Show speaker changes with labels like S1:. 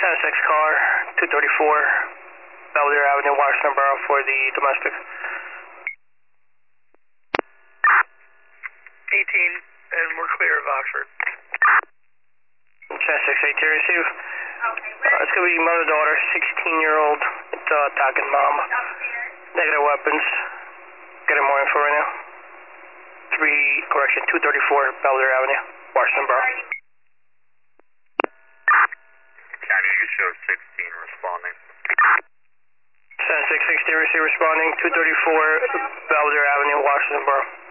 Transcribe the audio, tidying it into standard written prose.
S1: 10-6 car, 234, Belvedere Avenue, Washington Borough for the domestic.
S2: 18, and we're clear of Oxford.
S1: 10-6, 18, receive. It's going to be mother-daughter, 16-year-old, attacking mom. Negative weapons. Getting more info right now. 234 Belvedere Avenue, Washington Borough.
S3: County, you show 16 responding.
S1: 10-6, 16, receive responding, 234 Belvedere Avenue, Washington Borough.